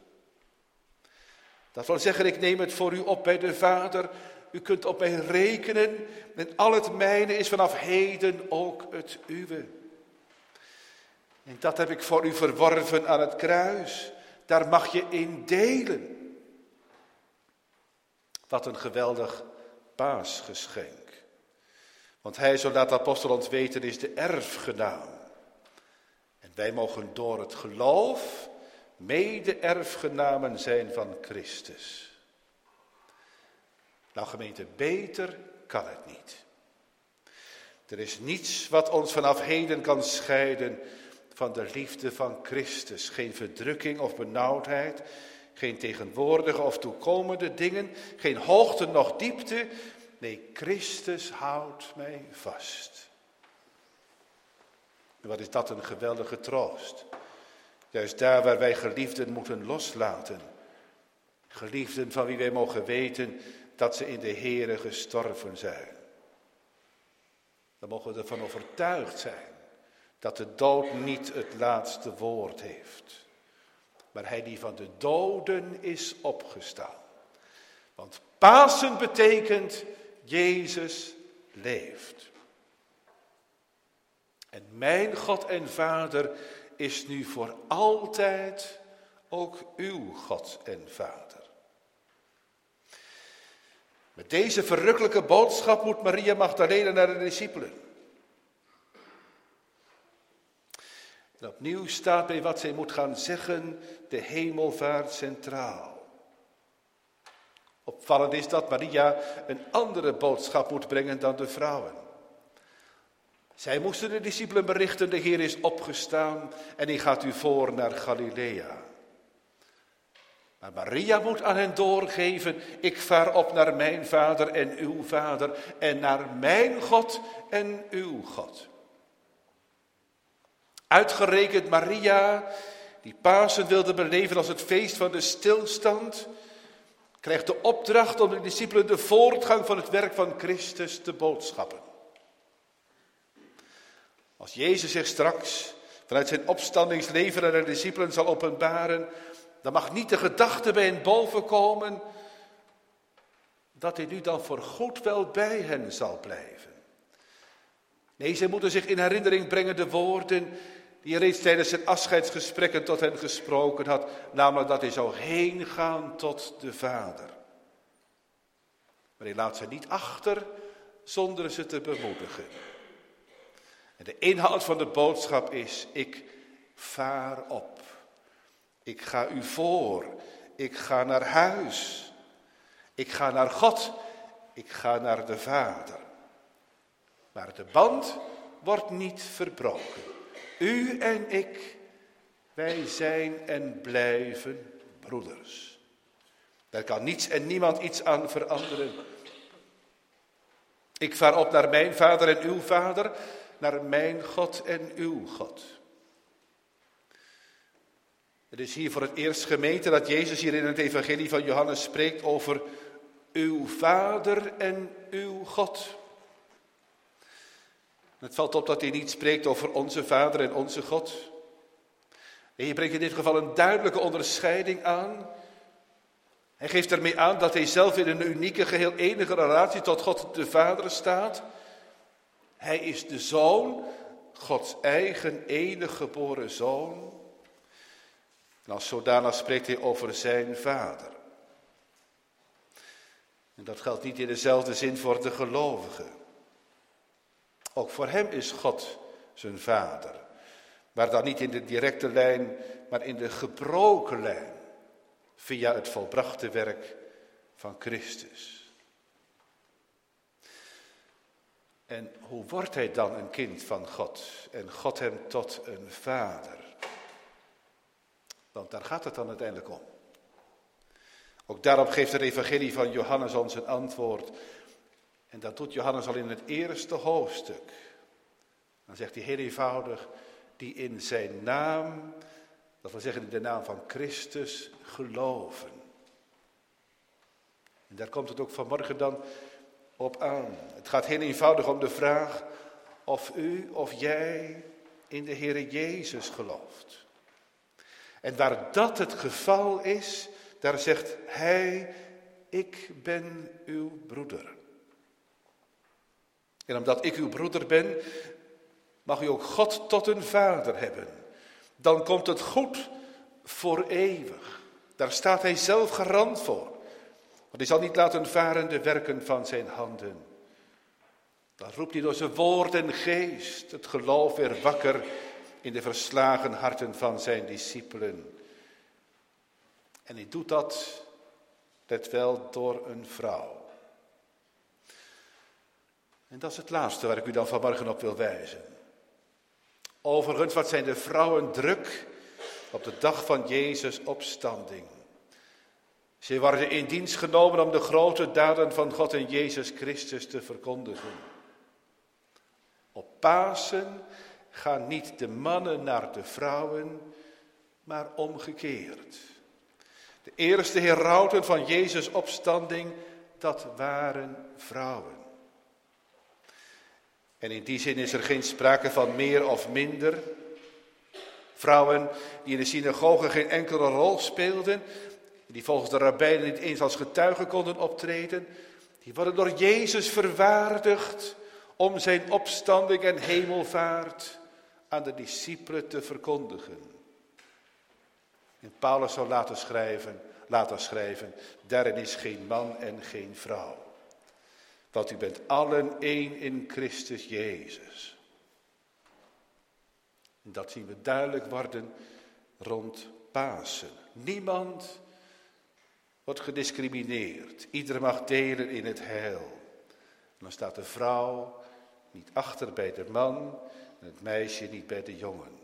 Dat wil zeggen, ik neem het voor u op bij de Vader. U kunt op mij rekenen en al het mijne is vanaf heden ook het uwe. En dat heb ik voor u verworven aan het kruis. Daar mag je in delen. Wat een geweldig paasgeschenk. Want hij, zo laat de apostel ons weten, is de erfgenaam. En wij mogen door het geloof mede-erfgenamen zijn van Christus. Nou gemeente, beter kan het niet. Er is niets wat ons vanaf heden kan scheiden van de liefde van Christus. Geen verdrukking of benauwdheid, geen tegenwoordige of toekomende dingen, geen hoogte noch diepte. Nee, Christus houdt mij vast. En wat is dat een geweldige troost. Juist daar waar wij geliefden moeten loslaten. Geliefden van wie wij mogen weten dat ze in de Here gestorven zijn. Dan mogen we ervan overtuigd zijn dat de dood niet het laatste woord heeft. Maar hij die van de doden is opgestaan. Want Pasen betekent Jezus leeft. En mijn God en Vader is nu voor altijd ook uw God en Vader. Met deze verrukkelijke boodschap moet Maria Magdalena naar de discipelen. En opnieuw staat bij wat zij moet gaan zeggen de hemelvaart centraal. Opvallend is dat Maria een andere boodschap moet brengen dan de vrouwen. Zij moesten de discipelen berichten, de Heer is opgestaan en hij gaat u voor naar Galilea. Maar Maria moet aan hen doorgeven, ik vaar op naar mijn Vader en uw Vader en naar mijn God en uw God. Uitgerekend Maria, die Pasen wilde beleven als het feest van de stilstand, krijgt de opdracht om de discipelen de voortgang van het werk van Christus te boodschappen. Als Jezus zich straks vanuit zijn opstandingsleven aan de discipelen zal openbaren, dan mag niet de gedachte bij hen boven komen dat hij nu dan voor goed wel bij hen zal blijven. Nee, zij moeten zich in herinnering brengen de woorden die hij reeds tijdens zijn afscheidsgesprekken tot hen gesproken had, namelijk dat hij zou heen gaan tot de Vader. Maar hij laat ze niet achter zonder ze te bemoedigen. En de inhoud van de boodschap is, ik vaar op. Ik ga u voor. Ik ga naar huis. Ik ga naar God. Ik ga naar de Vader. Maar de band wordt niet verbroken. U en ik, wij zijn en blijven broeders. Daar kan niets en niemand iets aan veranderen. Ik vaar op naar mijn Vader en uw Vader, naar mijn God en uw God. Het is hier voor het eerst gemeente dat Jezus hier in het evangelie van Johannes spreekt over uw Vader en uw God. Het valt op dat hij niet spreekt over onze Vader en onze God. En je brengt in dit geval een duidelijke onderscheiding aan. Hij geeft ermee aan dat hij zelf in een unieke, geheel enige relatie tot God de Vader staat. Hij is de Zoon, Gods eigen enige geboren Zoon. En als zodanig spreekt hij over zijn Vader. En dat geldt niet in dezelfde zin voor de gelovigen. Ook voor hem is God zijn Vader. Maar dan niet in de directe lijn, maar in de gebroken lijn. Via het volbrachte werk van Christus. En hoe wordt hij dan een kind van God? En God hem tot een vader? Want daar gaat het dan uiteindelijk om. Ook daarop geeft het evangelie van Johannes ons een antwoord. En dat doet Johannes al in het eerste hoofdstuk. Dan zegt hij heel eenvoudig, die in zijn naam, dat wil zeggen in de naam van Christus, geloven. En daar komt het ook vanmorgen dan op aan. Het gaat heel eenvoudig om de vraag of u of jij in de Heere Jezus gelooft. En waar dat het geval is, daar zegt hij, ik ben uw broeder. En omdat ik uw broeder ben, mag u ook God tot een vader hebben. Dan komt het goed voor eeuwig. Daar staat hij zelf garant voor. Want hij zal niet laten varen de werken van zijn handen. Dan roept hij door zijn woord en geest het geloof weer wakker in de verslagen harten van zijn discipelen. En hij doet dat, let wel, door een vrouw. En dat is het laatste waar ik u dan vanmorgen op wil wijzen. Overigens, wat zijn de vrouwen druk op de dag van Jezus' opstanding. Ze worden in dienst genomen om de grote daden van God en Jezus Christus te verkondigen. Op Pasen gaan niet de mannen naar de vrouwen, maar omgekeerd. De eerste herauten van Jezus' opstanding, dat waren vrouwen. En in die zin is er geen sprake van meer of minder. Vrouwen die in de synagoge geen enkele rol speelden, die volgens de rabbijnen niet eens als getuigen konden optreden, die worden door Jezus verwaardigd om zijn opstanding en hemelvaart aan de discipelen te verkondigen. En Paulus zou laten schrijven, laten schrijven, daarin is geen man en geen vrouw. Want u bent allen één in Christus Jezus. En dat zien we duidelijk worden rond Pasen. Niemand wordt gediscrimineerd. Ieder mag delen in het heil. En dan staat de vrouw niet achter bij de man en het meisje niet bij de jongen.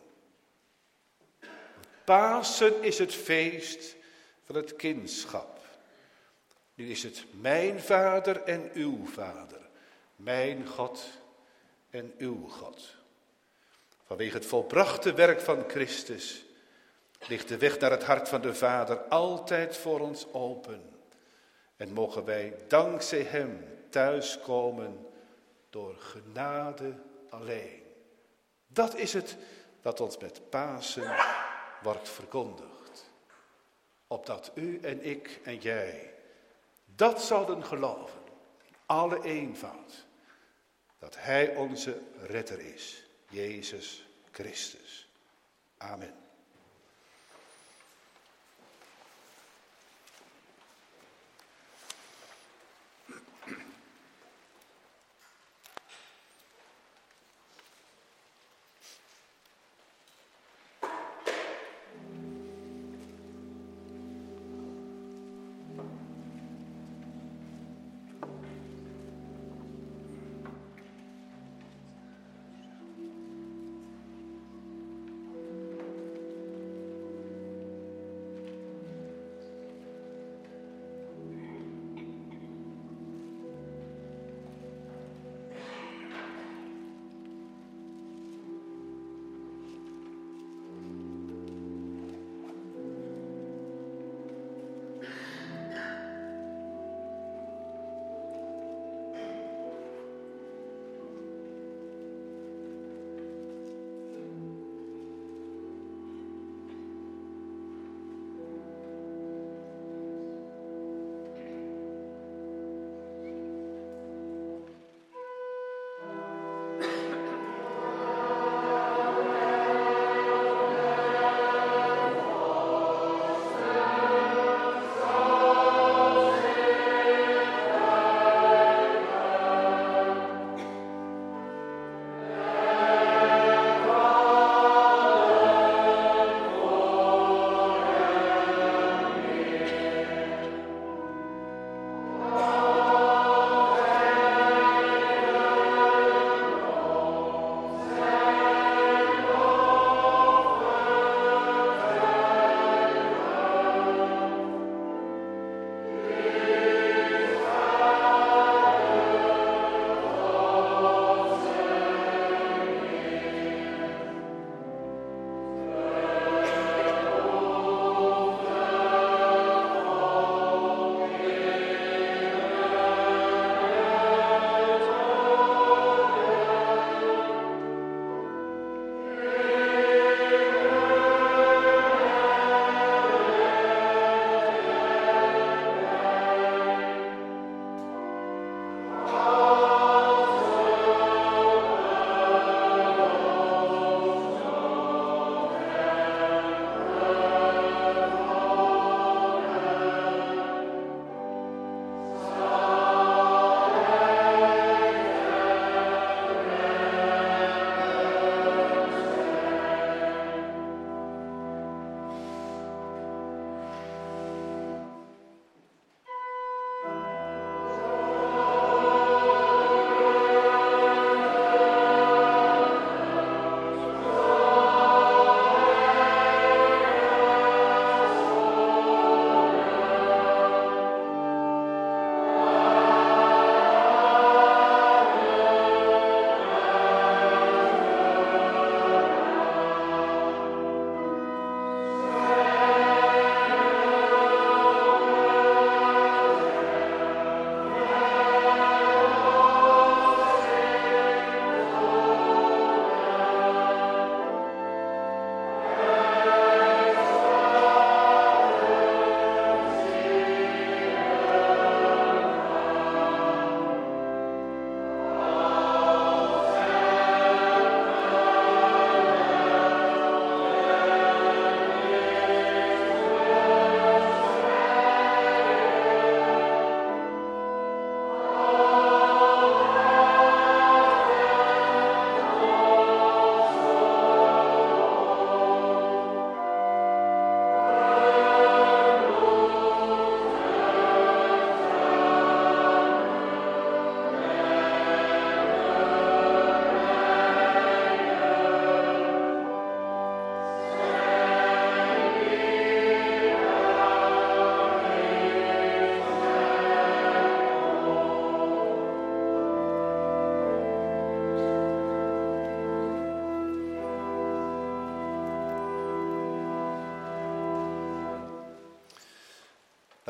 Pasen is het feest van het kindschap. Nu is het mijn vader en uw vader. Mijn God en uw God. Vanwege het volbrachte werk van Christus ligt de weg naar het hart van de Vader altijd voor ons open. En mogen wij dankzij hem thuiskomen door genade alleen. Dat is het wat ons met Pasen wordt verkondigd. Opdat u en ik en jij dat zouden geloven, in alle eenvoud, dat hij onze redder is, Jezus Christus. Amen.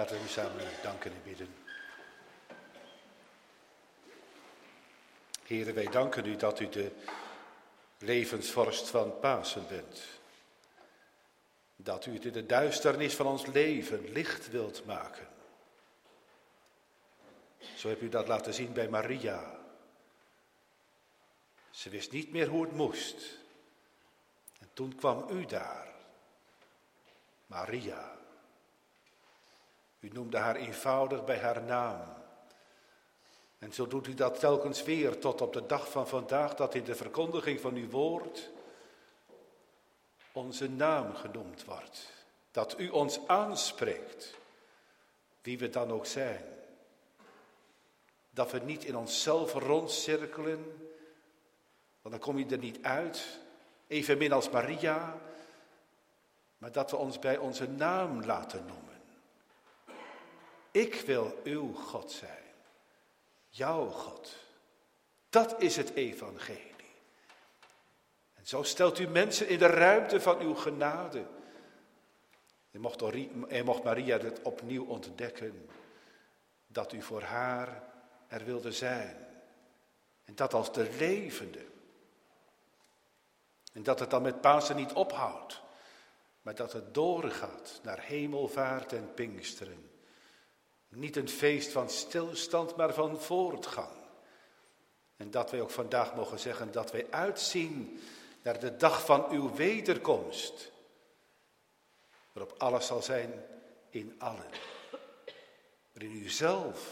Laten we nu samen danken en bidden. Heere, wij danken u dat u de levensvorst van Pasen bent. Dat u het in de duisternis van ons leven licht wilt maken. Zo hebt u dat laten zien bij Maria. Ze wist niet meer hoe het moest. En toen kwam u daar. Maria. U noemde haar eenvoudig bij haar naam. En zo doet u dat telkens weer tot op de dag van vandaag, dat in de verkondiging van uw woord onze naam genoemd wordt. Dat u ons aanspreekt, wie we dan ook zijn. Dat we niet in onszelf rondcirkelen, want dan kom je er niet uit, evenmin als Maria, maar dat we ons bij onze naam laten noemen. Ik wil uw God zijn, jouw God. Dat is het evangelie. En zo stelt u mensen in de ruimte van uw genade. En mocht, en mocht Maria het opnieuw ontdekken, dat u voor haar er wilde zijn. En dat als de levende. En dat het dan met Pasen niet ophoudt, maar dat het doorgaat naar hemelvaart en Pinksteren. Niet een feest van stilstand, maar van voortgang. En dat wij ook vandaag mogen zeggen dat wij uitzien naar de dag van uw wederkomst. Waarop alles zal zijn in allen. Waarin u zelf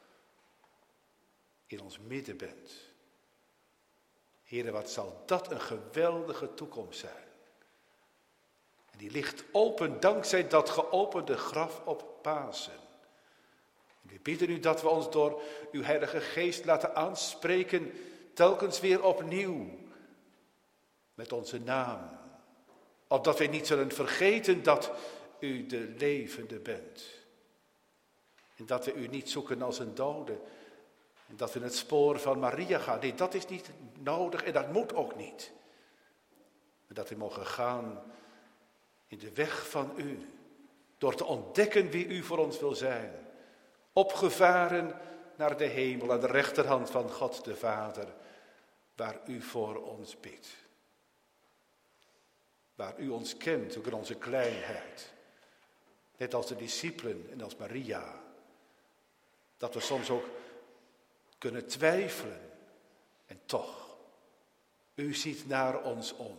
in ons midden bent. Heere, wat zal dat een geweldige toekomst zijn. En die ligt open dankzij dat geopende graf op Pasen. We bidden u dat we ons door uw Heilige Geest laten aanspreken, telkens weer opnieuw, met onze naam. Opdat wij niet zullen vergeten dat u de levende bent. En dat we u niet zoeken als een dode. En dat we in het spoor van Maria gaan. Nee, dat is niet nodig en dat moet ook niet. Maar dat we mogen gaan in de weg van u. Door te ontdekken wie u voor ons wil zijn. Opgevaren naar de hemel aan de rechterhand van God de Vader, waar u voor ons bidt. Waar u ons kent, ook in onze kleinheid. Net als de discipelen en als Maria. Dat we soms ook kunnen twijfelen. En toch, u ziet naar ons om.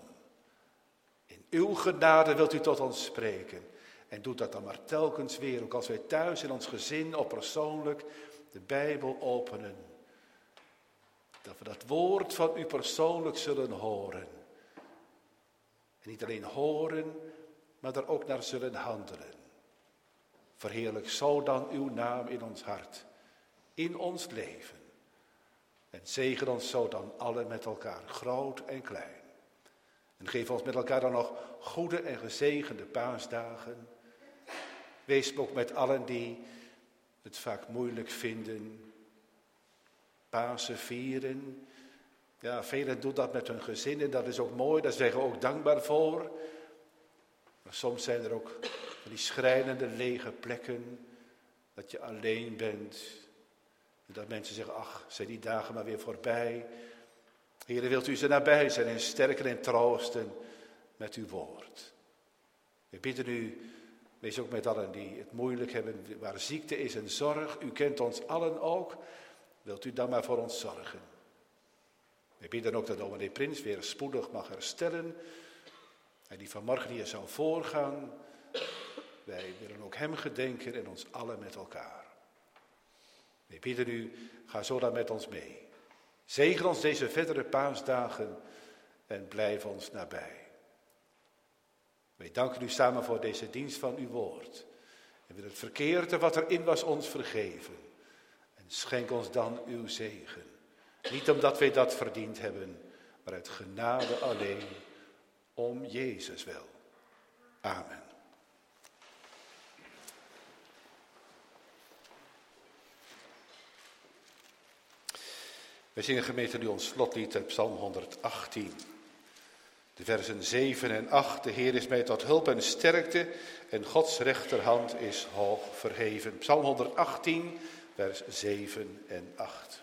In uw genade wilt u tot ons spreken. En doet dat dan maar telkens weer, ook als wij thuis in ons gezin of persoonlijk de Bijbel openen. Dat we dat woord van u persoonlijk zullen horen. En niet alleen horen, maar er ook naar zullen handelen. Verheerlijk zo dan uw naam in ons hart, in ons leven. En zegen ons zo dan allen met elkaar, groot en klein. En geef ons met elkaar dan nog goede en gezegende paasdagen. Wees ook met allen die het vaak moeilijk vinden. Pasen vieren. Ja, velen doen dat met hun gezin en dat is ook mooi, daar zijn we ook dankbaar voor. Maar soms zijn er ook van die schrijnende lege plekken, dat je alleen bent. En dat mensen zeggen, ach, zijn die dagen maar weer voorbij. Heere, wilt u ze nabij zijn en sterken en troosten met uw woord. We bidden u, wees ook met allen die het moeilijk hebben, waar ziekte is en zorg. U kent ons allen ook, wilt u dan maar voor ons zorgen. We bidden ook dat dominee Prins weer spoedig mag herstellen. En die vanmorgen hier zou voorgaan. Wij willen ook hem gedenken en ons allen met elkaar. We bidden u, ga zo dan met ons mee. Zegen ons deze verdere paasdagen en blijf ons nabij. Wij danken u samen voor deze dienst van uw woord. En wil het verkeerde wat erin was ons vergeven. En schenk ons dan uw zegen. Niet omdat wij dat verdiend hebben, maar uit genade alleen, om Jezus wil. Amen. Wij zingen gemeente nu ons slotlied, Psalm honderdachttien. De versen zeven en acht. De Heer is mij tot hulp en sterkte en Gods rechterhand is hoog verheven. Psalm honderdachttien, vers zeven en acht.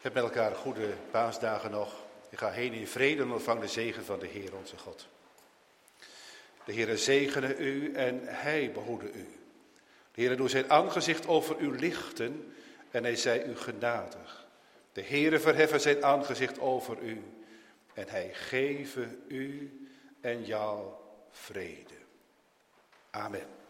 Heb met elkaar goede paasdagen nog. Ik ga heen in vrede en ontvang de zegen van de Heer onze God. De Heere zegene u en hij behoede u. De Heere doet zijn aangezicht over u lichten en hij zij u genadig. De Heere verheffen zijn aangezicht over u en hij geven u en jou vrede. Amen.